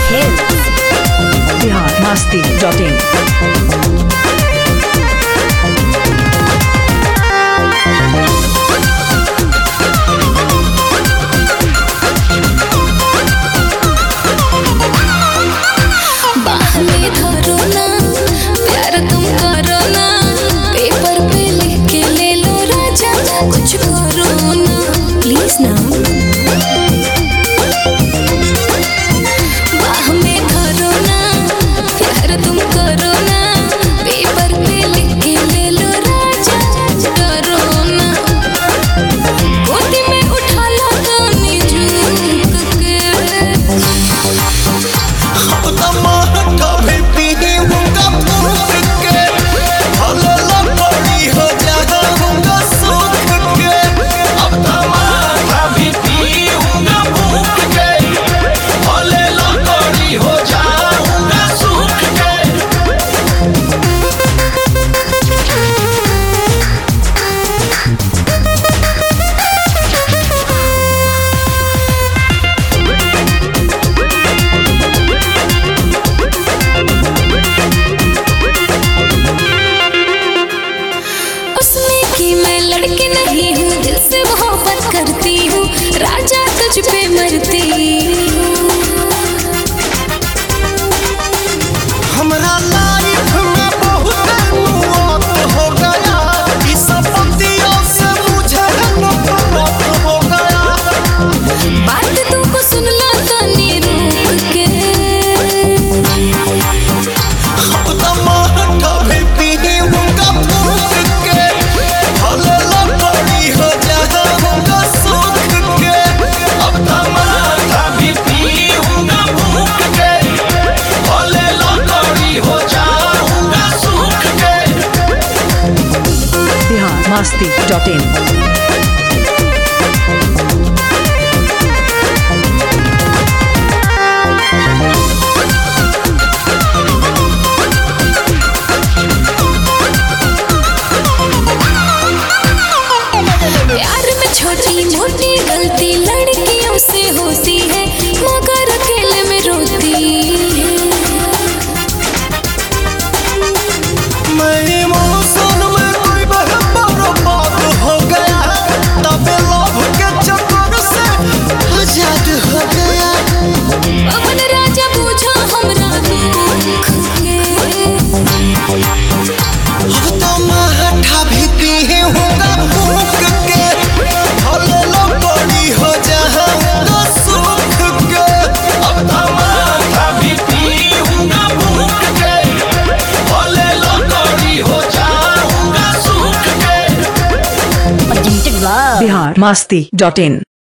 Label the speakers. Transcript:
Speaker 1: Hills.
Speaker 2: biharmasti.in.
Speaker 3: बाहले धरो ना प्यार तुम करो ना, पेपर पे लिख के ले लो राजा, कुछ करो ना प्लीज ना। बाह में धरो ना प्यार तुम करो ना, पेपर पे लिख के ले लो राजा, डरो ना। गोदी में उठा लो गानी झूक के, लड़की नहीं हूँ, दिल से मोहब्बत करती हूँ, राजा तुझ पे मरती हूँ।
Speaker 4: हमरा लाइफ में बहुत मौत हो गया, इस पतियों से मुझे नफरत हो गया।
Speaker 3: बात तुमको सुन लो तनी रुक के,
Speaker 4: अब तो माथा भी पी होगा फूक के, भले लकड़ी हो जाऊंगा सूख के। अब तो माथा भी पी होगा फूक के, भले लकड़ी हो जाऊंगा सूख के।
Speaker 2: biharmasti.in.
Speaker 3: प्यार में छोटी मोटी गलती लड़कियों से होती है, मगर अकेले में रोती है।
Speaker 4: मैं इमोशन में कोई बर्बाद हो गया, तब लव के चक्कर से आजाद हो गया।
Speaker 3: अपन राजा पूछा हमरा दुख के,
Speaker 4: अब तो माथा भी पी होगा भूख के, भले लकड़ी हो जाऊंगा सूख के। अब तो माथा भी पी होगा भूख के, भले लकड़ी हो जाऊंगा सूख के।
Speaker 1: Presented by
Speaker 2: biharmasti.in.